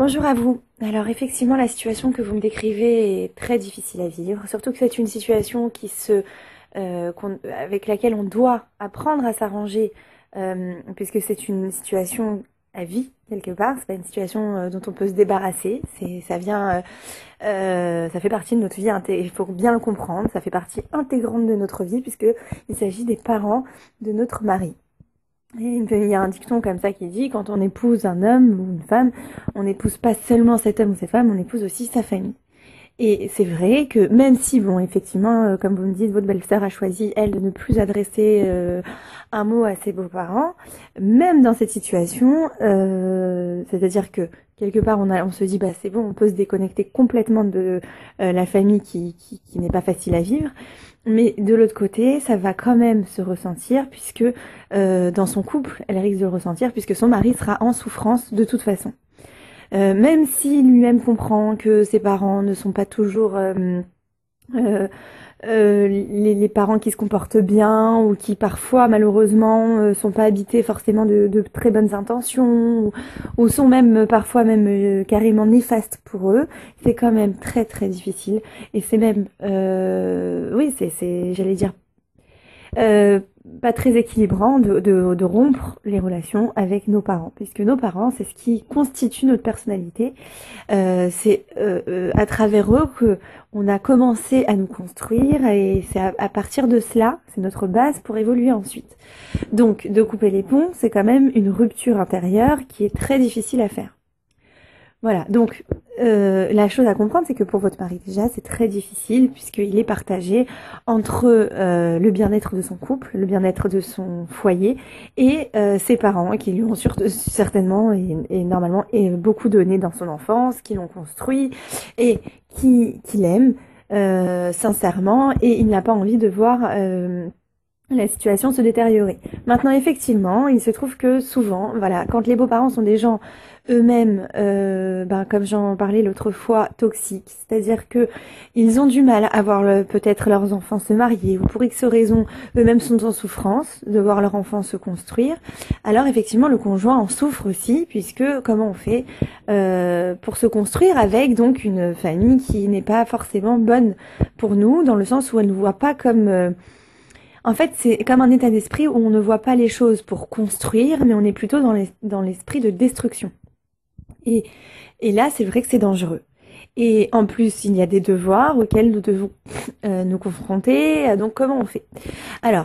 Bonjour à vous. Alors effectivement, la situation que vous me décrivez est très difficile à vivre, surtout que c'est une situation avec laquelle on doit apprendre à s'arranger, puisque c'est une situation à vie quelque part. C'est pas une situation dont on peut se débarrasser. Ça fait partie de notre vie. Il faut bien le comprendre. Ça fait partie intégrante de notre vie puisque il s'agit des parents de notre mari. Et il y a un dicton comme ça qui dit, quand on épouse un homme ou une femme, on n'épouse pas seulement cet homme ou cette femme, on épouse aussi sa famille. Et c'est vrai que même si, bon, effectivement, comme vous me dites, votre belle-sœur a choisi, elle, de ne plus adresser un mot à ses beaux-parents, même dans cette situation, c'est-à-dire que quelque part, on se dit, bah c'est bon, on peut se déconnecter complètement de la famille qui n'est pas facile à vivre. Mais de l'autre côté, ça va quand même se ressentir puisque dans son couple, elle risque de le ressentir puisque son mari sera en souffrance de toute façon. Même s'il lui-même comprend que ses parents ne sont pas toujours euh, les parents qui se comportent bien ou qui parfois malheureusement sont pas habités forcément de très bonnes intentions ou sont même parfois même carrément néfastes pour eux, c'est quand même très très difficile et c'est même oui c'est j'allais dire euh, pas très équilibrant de rompre les relations avec nos parents, puisque nos parents, c'est ce qui constitue notre personnalité. C'est à travers eux que on a commencé à nous construire, et c'est à partir de cela, c'est notre base pour évoluer ensuite. Donc, de couper les ponts, c'est quand même une rupture intérieure qui est très difficile à faire. Voilà, donc la chose à comprendre, c'est que pour votre mari déjà, c'est très difficile puisqu'il est partagé entre le bien-être de son couple, le bien-être de son foyer et ses parents qui lui ont certainement et normalement beaucoup donné dans son enfance, qui l'ont construit et qui l'aiment sincèrement, et il n'a pas envie de voir la situation se détériorer. Maintenant, effectivement, il se trouve que souvent, voilà, quand les beaux-parents sont des gens eux-mêmes, comme j'en parlais l'autre fois, toxiques, c'est-à-dire que ils ont du mal à voir peut-être leurs enfants se marier, ou pour X raisons, eux-mêmes sont en souffrance de voir leur enfant se construire, alors effectivement, le conjoint en souffre aussi, puisque comment on fait pour se construire avec donc une famille qui n'est pas forcément bonne pour nous, dans le sens où elle ne nous voit pas comme en fait, c'est comme un état d'esprit où on ne voit pas les choses pour construire, mais on est plutôt dans l'esprit de destruction. Et, et là, c'est vrai que c'est dangereux. Et en plus, il y a des devoirs auxquels nous devons nous confronter. Donc, comment on fait? Alors,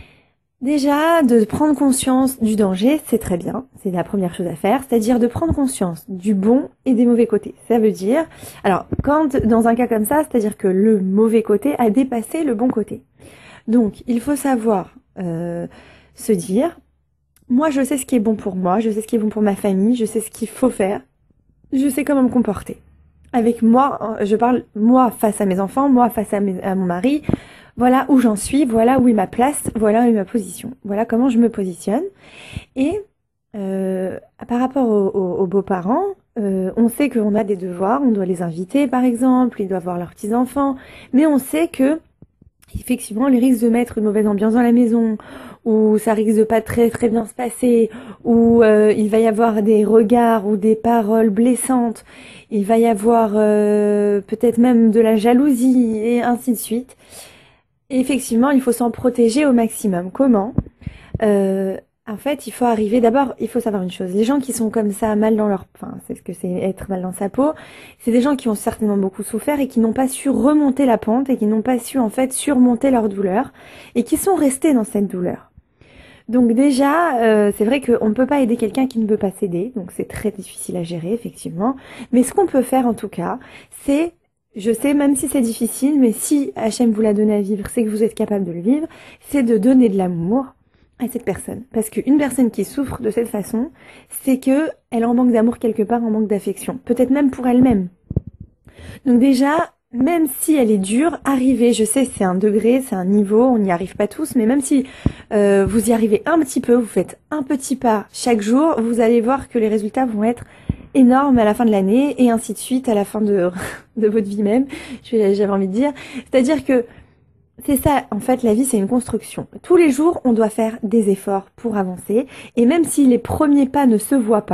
déjà, de prendre conscience du danger, c'est très bien. C'est la première chose à faire. C'est-à-dire de prendre conscience du bon et des mauvais côtés. Ça veut dire, alors, dans un cas comme ça, c'est-à-dire que le mauvais côté a dépassé le bon côté. Donc, il faut savoir se dire, moi je sais ce qui est bon pour moi, je sais ce qui est bon pour ma famille, je sais ce qu'il faut faire, je sais comment me comporter. Avec moi, je parle moi face à mes enfants, moi face à mon mari, voilà où j'en suis, voilà où est ma place, voilà où est ma position, voilà comment je me positionne. Et par rapport aux beaux-parents, on sait qu'on a des devoirs, on doit les inviter par exemple, ils doivent voir leurs petits-enfants, mais on sait que effectivement, les risques de mettre une mauvaise ambiance dans la maison, ou ça risque de pas très très bien se passer, ou il va y avoir des regards ou des paroles blessantes, il va y avoir peut-être même de la jalousie, et ainsi de suite. Et effectivement, il faut s'en protéger au maximum. Comment En fait, il faut arriver, d'abord, il faut savoir une chose. Les gens qui sont comme ça, mal dans leur, enfin, c'est ce que c'est être mal dans sa peau, c'est des gens qui ont certainement beaucoup souffert et qui n'ont pas su remonter la pente et qui n'ont pas su, en fait, surmonter leur douleur et qui sont restés dans cette douleur. Donc déjà, c'est vrai qu'on ne peut pas aider quelqu'un qui ne veut pas s'aider, donc c'est très difficile à gérer, effectivement. Mais ce qu'on peut faire, en tout cas, c'est, je sais, même si c'est difficile, mais si Hachem vous l'a donné à vivre, c'est que vous êtes capable de le vivre, c'est de donner de l'amour à cette personne. Parce qu'une personne qui souffre de cette façon, c'est que elle en manque d'amour quelque part, en manque d'affection. Peut-être même pour elle-même. Donc déjà, même si elle est dure, arriver, je sais, c'est un degré, c'est un niveau, on n'y arrive pas tous, mais même si vous y arrivez un petit peu, vous faites un petit pas chaque jour, vous allez voir que les résultats vont être énormes à la fin de l'année, et ainsi de suite à la fin de votre vie même, j'avais envie de dire. C'est-à-dire que c'est ça, en fait, la vie, c'est une construction. Tous les jours, on doit faire des efforts pour avancer. Et même si les premiers pas ne se voient pas,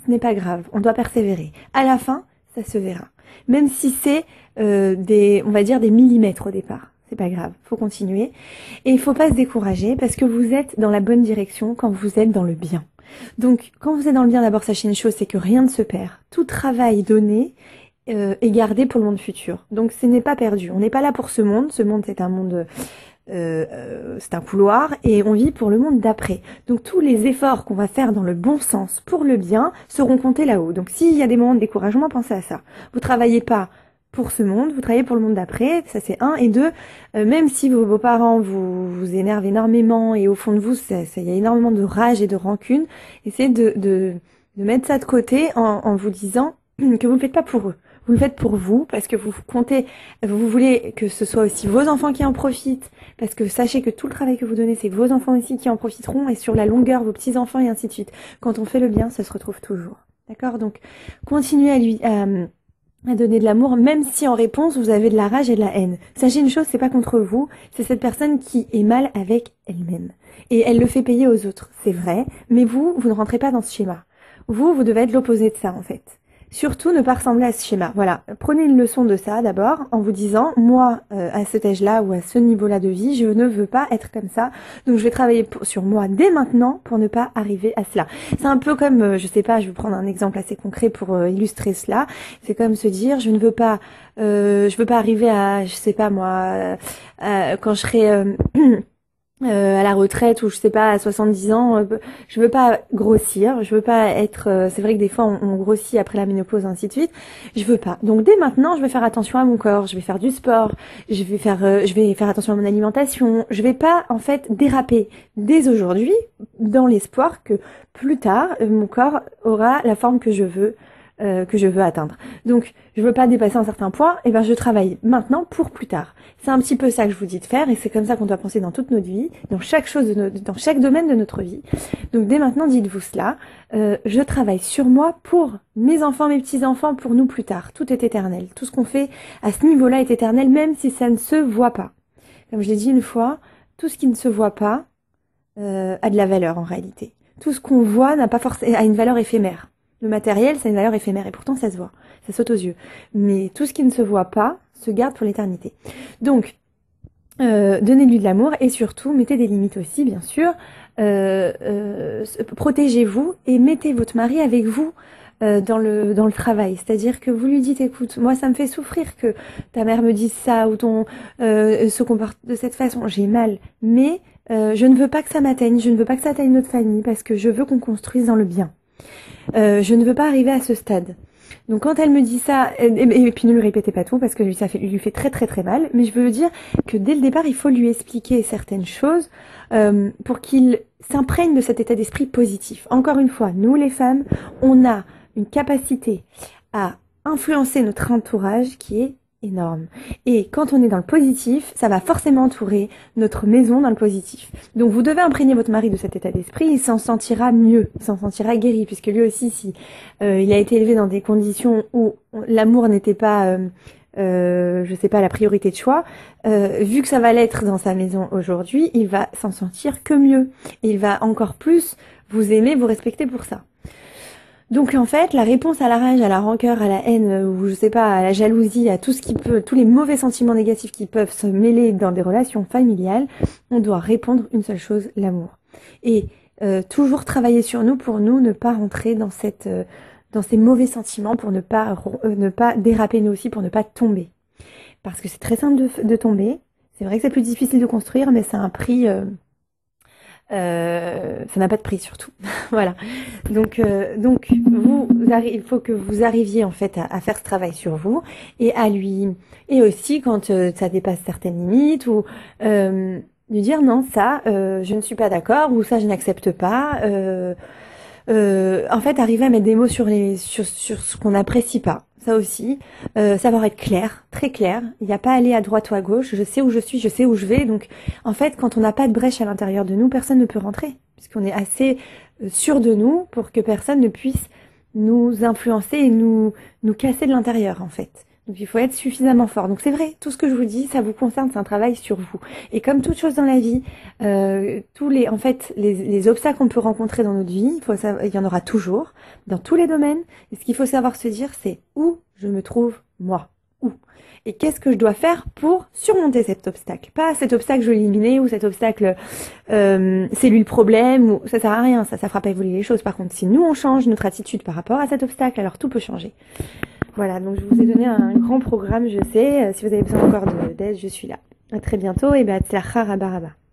ce n'est pas grave, on doit persévérer. À la fin, ça se verra. Même si c'est on va dire des millimètres au départ. C'est pas grave, faut continuer. Et il faut pas se décourager parce que vous êtes dans la bonne direction quand vous êtes dans le bien. Donc, quand vous êtes dans le bien, d'abord, sachez une chose, c'est que rien ne se perd. Tout travail donné est gardé pour le monde futur. Donc, ce n'est pas perdu. On n'est pas là pour ce monde. Ce monde, c'est un monde, c'est un couloir et on vit pour le monde d'après. Donc, tous les efforts qu'on va faire dans le bon sens pour le bien seront comptés là-haut. Donc, s'il y a des moments de découragement, pensez à ça. Vous travaillez pas pour ce monde, vous travaillez pour le monde d'après, ça c'est un. Et deux, même si vos beaux-parents vous énervent énormément et au fond de vous, il y a énormément de rage et de rancune, essayez de mettre ça de côté en vous disant que vous ne le faites pas pour eux. Vous le faites pour vous, parce que vous comptez, vous voulez que ce soit aussi vos enfants qui en profitent, parce que sachez que tout le travail que vous donnez, c'est vos enfants aussi qui en profiteront, et sur la longueur, vos petits-enfants, et ainsi de suite. Quand on fait le bien, ça se retrouve toujours. D'accord? Donc, continuez à donner de l'amour, même si en réponse, vous avez de la rage et de la haine. Sachez une chose, c'est pas contre vous, c'est cette personne qui est mal avec elle-même. Et elle le fait payer aux autres, c'est vrai, mais vous ne rentrez pas dans ce schéma. Vous devez être l'opposé de ça, en fait. Surtout, ne pas ressembler à ce schéma. Voilà, prenez une leçon de ça d'abord en vous disant, moi, à cet âge-là ou à ce niveau-là de vie, je ne veux pas être comme ça. Donc, je vais travailler sur moi dès maintenant pour ne pas arriver à cela. C'est un peu comme, je sais pas, je vais prendre un exemple assez concret pour illustrer cela. C'est comme se dire, je veux pas arriver à, je sais pas moi, quand je serai à la retraite ou je sais pas à 70 ans, je veux pas grossir, je veux pas être c'est vrai que des fois on grossit après la ménopause ainsi de suite, je veux pas. Donc dès maintenant, je vais faire attention à mon corps, je vais faire du sport, je vais faire attention à mon alimentation, je vais pas en fait déraper dès aujourd'hui dans l'espoir que plus tard mon corps aura la forme que je veux atteindre. Donc, je veux pas dépasser un certain point, et ben je travaille maintenant pour plus tard. C'est un petit peu ça que je vous dis de faire, et c'est comme ça qu'on doit penser dans toute notre vie, dans chaque chose, dans chaque domaine de notre vie. Donc, dès maintenant, dites-vous cela. Je travaille sur moi pour mes enfants, mes petits-enfants, pour nous plus tard. Tout est éternel. Tout ce qu'on fait à ce niveau-là est éternel, même si ça ne se voit pas. Comme je l'ai dit une fois, tout ce qui ne se voit pas a de la valeur en réalité. Tout ce qu'on voit n'a pas forcément a une valeur éphémère. Le matériel, ça a une valeur éphémère et pourtant ça se voit, ça saute aux yeux. Mais tout ce qui ne se voit pas se garde pour l'éternité. Donc, donnez-lui de l'amour et surtout, mettez des limites aussi, bien sûr. Protégez-vous et mettez votre mari avec vous dans le travail. C'est-à-dire que vous lui dites, écoute, moi ça me fait souffrir que ta mère me dise ça ou ton se comporte de cette façon. J'ai mal, mais je ne veux pas que ça m'atteigne, je ne veux pas que ça atteigne notre famille parce que je veux qu'on construise dans le bien. Je ne veux pas arriver à ce stade. Donc quand elle me dit ça, et puis ne lui répétez pas tout parce que ça lui fait très très très mal, mais je veux dire que dès le départ, il faut lui expliquer certaines choses pour qu'il s'imprègne de cet état d'esprit positif. Encore une fois, nous les femmes, on a une capacité à influencer notre entourage qui est énorme. Et quand on est dans le positif, ça va forcément entourer notre maison dans le positif. Donc vous devez imprégner votre mari de cet état d'esprit, il s'en sentira mieux, il s'en sentira guéri, puisque lui aussi, si il a été élevé dans des conditions où l'amour n'était pas, je sais pas, la priorité de choix, vu que ça va l'être dans sa maison aujourd'hui, il va s'en sentir que mieux. Et il va encore plus vous aimer, vous respecter pour ça. Donc en fait, la réponse à la rage, à la rancœur, à la haine, ou je sais pas, à la jalousie, à tout ce qui peut, tous les mauvais sentiments négatifs qui peuvent se mêler dans des relations familiales, on doit répondre une seule chose, l'amour. Et toujours travailler sur nous pour nous ne pas rentrer dans ces mauvais sentiments, pour ne pas déraper nous aussi, pour ne pas tomber. Parce que c'est très simple de tomber. C'est vrai que c'est plus difficile de construire, mais c'est un prix. Ça n'a pas de prix surtout. Voilà. Donc il faut que vous arriviez en fait à faire ce travail sur vous et et aussi quand ça dépasse certaines limites ou lui dire non ça je ne suis pas d'accord ou ça je n'accepte pas. En fait arriver à mettre des mots sur ce qu'on n'apprécie pas. Ça aussi, savoir être clair, très clair. Il n'y a pas à aller à droite ou à gauche. Je sais où je suis, je sais où je vais. Donc, en fait, quand on n'a pas de brèche à l'intérieur de nous, personne ne peut rentrer. Puisqu'on est assez sûr de nous pour que personne ne puisse nous influencer et nous casser de l'intérieur, en fait. Donc il faut être suffisamment fort. Donc c'est vrai, tout ce que je vous dis, ça vous concerne, c'est un travail sur vous. Et comme toute chose dans la vie, les obstacles qu'on peut rencontrer dans notre vie, il y en aura toujours, dans tous les domaines. Et ce qu'il faut savoir se dire, c'est où je me trouve moi. Où. Et qu'est-ce que je dois faire pour surmonter cet obstacle. Pas cet obstacle je vais l'éliminer ou cet obstacle c'est lui le problème, ou ça sert à rien, ça fera pas évoluer les choses. Par contre, si nous on change notre attitude par rapport à cet obstacle, alors tout peut changer. Voilà, donc je vous ai donné un grand programme, je sais. Si vous avez besoin encore d'aide, je suis là. À très bientôt et Be'atzlacha Rabba Rabba.